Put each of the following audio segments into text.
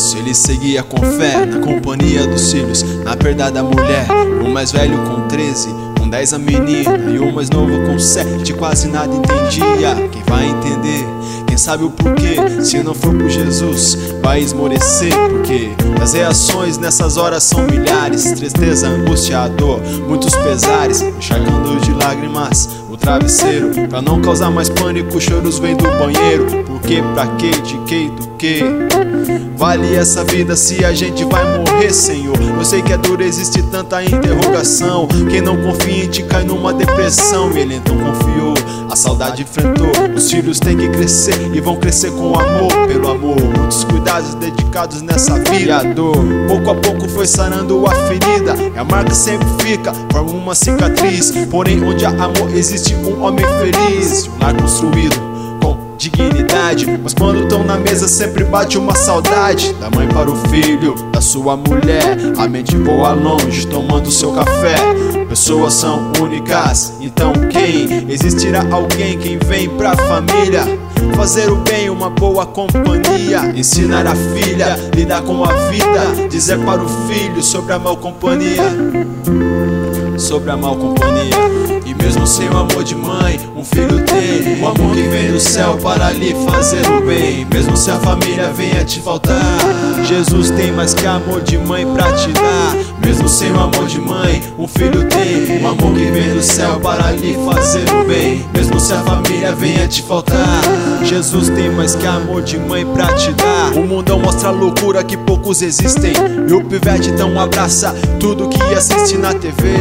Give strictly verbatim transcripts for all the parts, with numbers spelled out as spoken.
anos ele seguia com fé na companhia dos filhos, na perda da mulher. O mais velho com treze, com dez a menina, e o mais novo com sete, quase nada entendia. Quem vai entender? Quem sabe o porquê? Se não for por Jesus, vai esmorecer. Porque as reações nessas horas são milhares: tristeza, angústia, dor, muitos pesares, encharcando de lágrimas o travesseiro. Pra não causar mais pânico, choros vêm do banheiro. Por quê? Pra quê? De quê? Do quê? Vale essa vida se a gente vai morrer, Senhor? Eu sei que é duro, existe tanta interrogação. Quem não confia em ti cai numa depressão. E ele então confiou, a saudade enfrentou. Os filhos têm que crescer e vão crescer com amor. Pelo amor, muitos cuidados dedicados nessa vida. E a dor, pouco a pouco foi sarando a ferida. E a marca sempre fica, forma uma cicatriz. Porém, onde há amor existe um homem feliz. Um lar construído com dignidade. Mas quando estão na mesa sempre bate uma saudade da mãe para o filho, da sua mulher. A mente voa longe tomando seu café. Pessoas são únicas, então quem? Existirá alguém quem vem pra família fazer o bem, uma boa companhia. Ensinar a filha, lidar com a vida. Dizer para o filho sobre a mal companhia, sobre a mal companhia. E mesmo sem o amor de mãe, um filho tem o amor que vem do céu para lhe fazer o bem. Mesmo se a família venha te faltar, Jesus tem mais que amor de mãe pra te dar. Mesmo sem o amor de mãe, um filho tem o amor que vem do céu para lhe fazer o bem. Mesmo se a família venha te faltar, Jesus tem mais que amor de mãe pra te dar. O mundão mostra a loucura que poucos existem, e o pivete então abraça tudo que assiste na T V.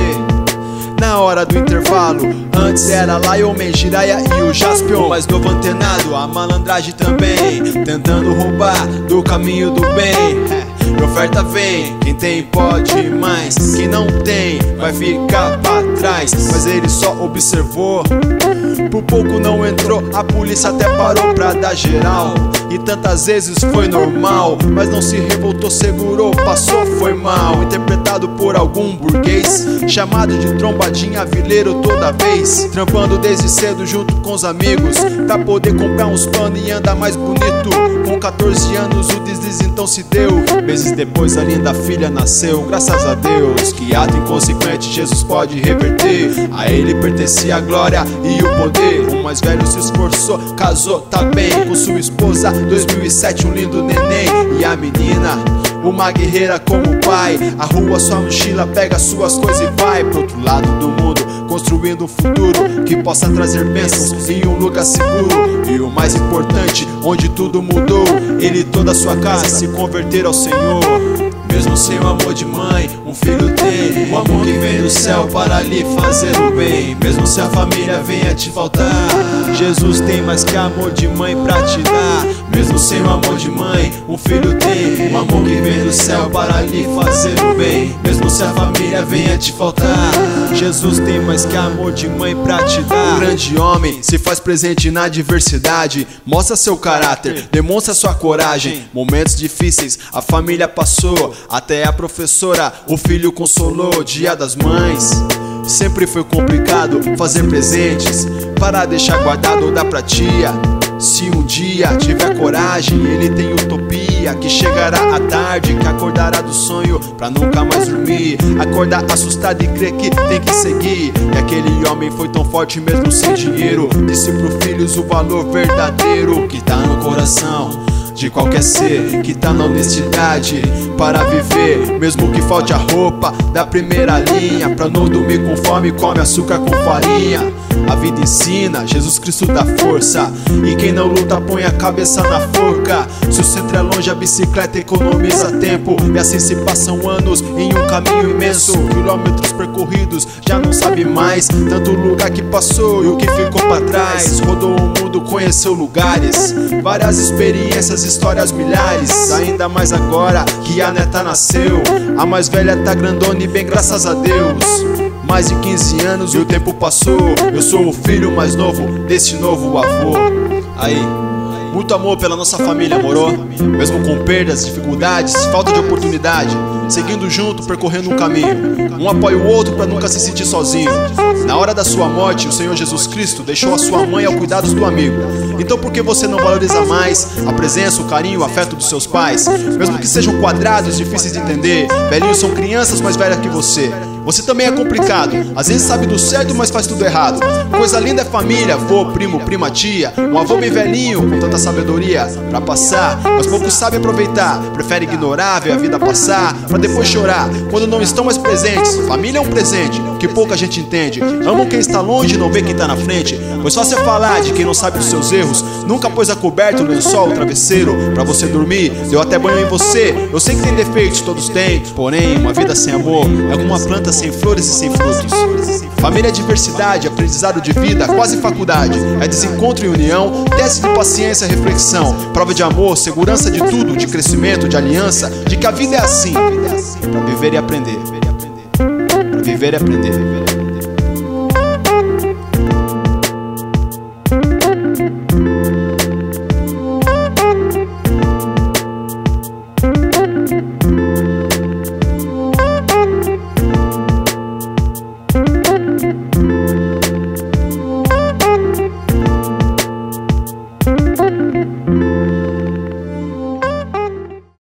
Na hora do intervalo, antes era Lion Man, Jiraiya e o Jaspion. O mais novo antenado, a malandragem também, tentando roubar do caminho do bem. E oferta vem, quem tem pode mais, quem não tem vai ficar pra trás. Mas ele só observou, por pouco não entrou, a polícia até parou pra dar geral. E tantas vezes foi normal, mas não se revoltou, segurou, passou, foi mal. Interpretado por algum burguês, chamado de trombadinha, vileiro toda vez. Trampando desde cedo junto com os amigos, pra poder comprar uns panos e andar mais bonito. Com catorze anos o deslize então se deu. Meses depois a linda filha nasceu. Graças a Deus, que ato inconsequente Jesus pode reverter. A ele pertencia a glória e o poder. O mais velho se esforçou, casou, tá bem com sua esposa. dois mil e sete, um lindo neném. E a menina, uma guerreira como pai. Arrua sua mochila, pega suas coisas e vai pro outro lado do mundo, construindo um futuro que possa trazer bênçãos em um lugar seguro. E o mais importante, onde tudo mudou, ele e toda a sua casa se converteram ao Senhor. Mesmo sem o amor de mãe, um filho tem o amor que vem do céu para lhe fazer o bem. Mesmo se a família venha te faltar, Jesus tem mais que amor de mãe pra te dar. Mesmo sem o amor de mãe, um filho tem o amor que vem do céu para lhe fazer o bem. Mesmo se a família venha te faltar, Jesus tem mais que amor de mãe pra te dar. Um grande homem se faz presente na adversidade, mostra seu caráter, demonstra sua coragem. Momentos difíceis a família passou, até a professora o filho consolou. Dia das Mães sempre foi complicado fazer presentes para deixar guardado ou dar pra tia. Se um dia tiver coragem, ele tem utopia, que chegará à tarde, que acordará do sonho pra nunca mais dormir. Acordar assustado e crer que tem que seguir. E aquele homem foi tão forte mesmo sem dinheiro, disse pro filhos o valor verdadeiro que tá no coração de qualquer ser, que tá na honestidade para viver. Mesmo que falte a roupa da primeira linha, pra não dormir com fome, come açúcar com farinha. A vida ensina, Jesus Cristo dá força, e quem não luta põe a cabeça na forca. Se o centro é longe, a bicicleta economiza tempo, e assim se passam anos em um caminho imenso. Quilômetros percorridos, já não sabe mais, tanto lugar que passou e o que ficou pra trás. Rodou o mundo, conheceu lugares, várias experiências, histórias milhares. Ainda mais agora que a neta nasceu, a mais velha tá grandona e bem, graças a Deus. Mais de quinze anos e o tempo passou, eu sou o filho mais novo desse novo avô. Aí muito amor pela nossa família, morou? Mesmo com perdas, dificuldades, falta de oportunidade, seguindo junto, percorrendo um caminho. Um apoia o outro para nunca se sentir sozinho. Na hora da sua morte, o Senhor Jesus Cristo deixou a sua mãe ao cuidado do amigo. Então por que você não valoriza mais a presença, o carinho, o afeto dos seus pais? Mesmo que sejam quadrados, difíceis de entender, velhinhos são crianças mais velhas que você. Você também é complicado, às vezes sabe do certo, mas faz tudo errado. Coisa linda é família, avô, primo, prima, tia. Um avô bem velhinho, com tanta sabedoria pra passar, mas poucos sabem aproveitar. Prefere ignorar, ver a vida passar, pra depois chorar quando não estão mais presentes. Família é um presente que pouca gente entende. Amam quem está longe e não vê quem tá na frente. Pois só você falar de quem não sabe dos seus erros. Nunca pôs a coberta, o lençol, o travesseiro pra você dormir, deu até banho em você. Eu sei que tem defeitos, todos têm, porém uma vida sem amor é como uma planta sem flores e sem frutos. Família é diversidade, aprendizado de vida, quase faculdade. É desencontro e união, teste de paciência e reflexão. Prova de amor, segurança de tudo, de crescimento, de aliança, de que a vida é assim, pra viver e aprender. Pra viver e aprender.